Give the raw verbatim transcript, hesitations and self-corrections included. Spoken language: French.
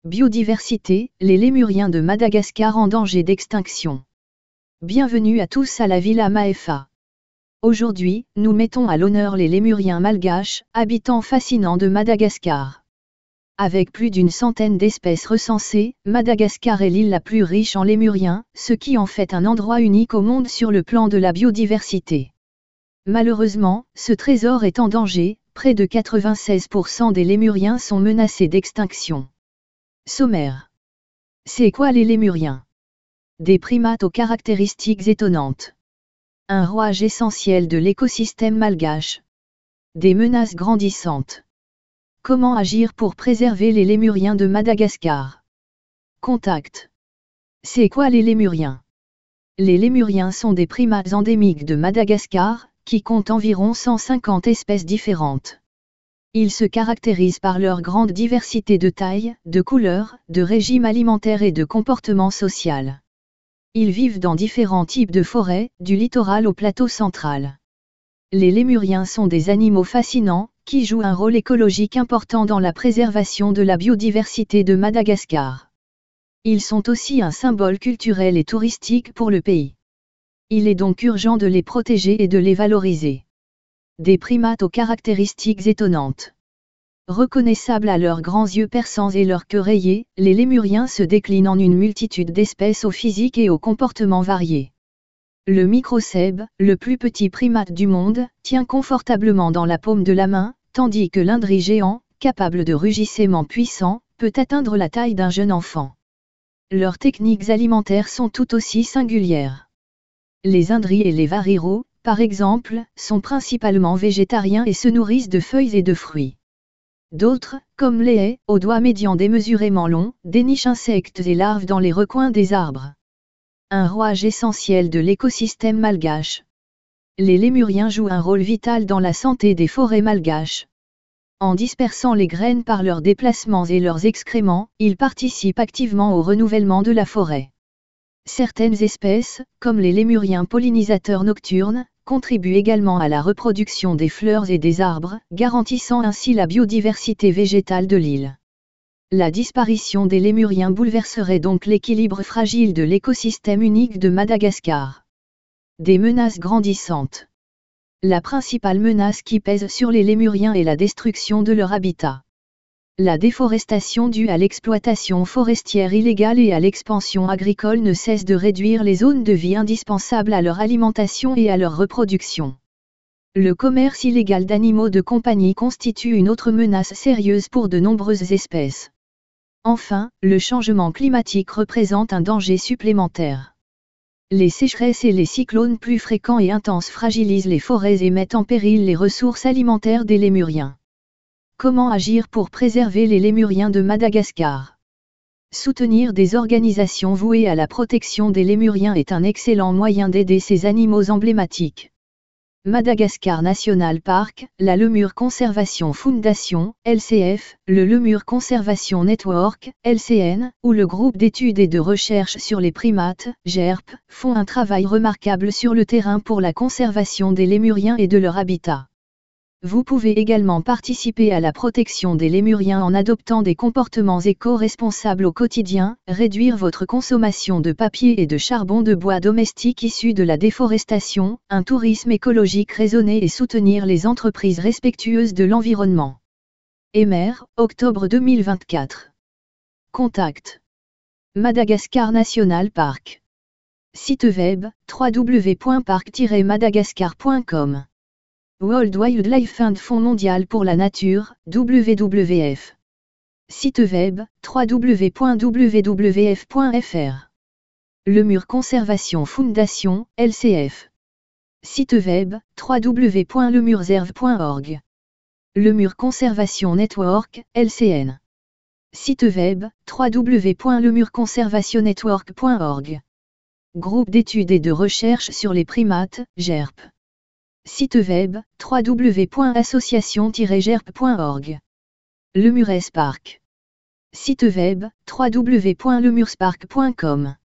Biodiversité, les lémuriens de Madagascar en danger d'extinction. Bienvenue à tous à la Villa Maefa. Aujourd'hui, nous mettons à l'honneur les lémuriens malgaches, habitants fascinants de Madagascar. Avec plus d'une centaine d'espèces recensées, Madagascar est l'île la plus riche en lémuriens, ce qui en fait un endroit unique au monde sur le plan de la biodiversité. Malheureusement, ce trésor est en danger, près de quatre-vingt-seize pour cent des lémuriens sont menacés d'extinction. Sommaire. C'est quoi les lémuriens? Des primates aux caractéristiques étonnantes. Un rouage essentiel de l'écosystème malgache. Des menaces grandissantes. Comment agir pour préserver les lémuriens de Madagascar? Contact. C'est quoi les lémuriens? Les lémuriens sont des primates endémiques de Madagascar, qui comptent environ cent cinquante espèces différentes. Ils se caractérisent par leur grande diversité de taille, de couleurs, de régime alimentaire et de comportement social. Ils vivent dans différents types de forêts, du littoral au plateau central. Les lémuriens sont des animaux fascinants, qui jouent un rôle écologique important dans la préservation de la biodiversité de Madagascar. Ils sont aussi un symbole culturel et touristique pour le pays. Il est donc urgent de les protéger et de les valoriser. Des primates aux caractéristiques étonnantes. Reconnaissables à leurs grands yeux perçants et leurs queues rayées, les lémuriens se déclinent en une multitude d'espèces au physique et au comportement variés. Le microcèbe, le plus petit primate du monde, tient confortablement dans la paume de la main, tandis que l'indri géant, capable de rugissements puissants, peut atteindre la taille d'un jeune enfant. Leurs techniques alimentaires sont tout aussi singulières. Les indris et les variros, par exemple, sont principalement végétariens et se nourrissent de feuilles et de fruits. D'autres, comme les haies, aux doigts médians démesurément longs, dénichent insectes et larves dans les recoins des arbres. Un rouage essentiel de l'écosystème malgache. Les lémuriens jouent un rôle vital dans la santé des forêts malgaches. En dispersant les graines par leurs déplacements et leurs excréments, ils participent activement au renouvellement de la forêt. Certaines espèces, comme les lémuriens pollinisateurs nocturnes, contribuent également à la reproduction des fleurs et des arbres, garantissant ainsi la biodiversité végétale de l'île. La disparition des lémuriens bouleverserait donc l'équilibre fragile de l'écosystème unique de Madagascar. Des menaces grandissantes. La principale menace qui pèse sur les lémuriens est la destruction de leur habitat. La déforestation due à l'exploitation forestière illégale et à l'expansion agricole ne cesse de réduire les zones de vie indispensables à leur alimentation et à leur reproduction. Le commerce illégal d'animaux de compagnie constitue une autre menace sérieuse pour de nombreuses espèces. Enfin, le changement climatique représente un danger supplémentaire. Les sécheresses et les cyclones plus fréquents et intenses fragilisent les forêts et mettent en péril les ressources alimentaires des lémuriens. Comment agir pour préserver les lémuriens de Madagascar? Soutenir des organisations vouées à la protection des lémuriens est un excellent moyen d'aider ces animaux emblématiques. Madagascar National Park, la Lemur Conservation Foundation, L C F, le Lemur Conservation Network, L C N, ou le groupe d'études et de recherche sur les primates, G E R P, font un travail remarquable sur le terrain pour la conservation des lémuriens et de leur habitat. Vous pouvez également participer à la protection des lémuriens en adoptant des comportements éco-responsables au quotidien, réduire votre consommation de papier et de charbon de bois domestique issus de la déforestation, un tourisme écologique raisonné et soutenir les entreprises respectueuses de l'environnement. Emer, octobre deux mille vingt-quatre. Contact. Madagascar National Park. Site web, w w w point parc tiret madagascar point com. World Wildlife Fund Fonds mondial pour la nature, W W F. Site web, w w w point w w f point f r. Lemur Conservation Foundation, L C F. Site web, w w w point lemurserve point org. Lemur Conservation Network, L C N. Site web, w w w point lemur conservation network point org. Groupe d'études et de recherche sur les primates, G E R P. Site web, w w w point association tiret g e r p point org. Lemures Park. Site web, w w w point lemurspark point com.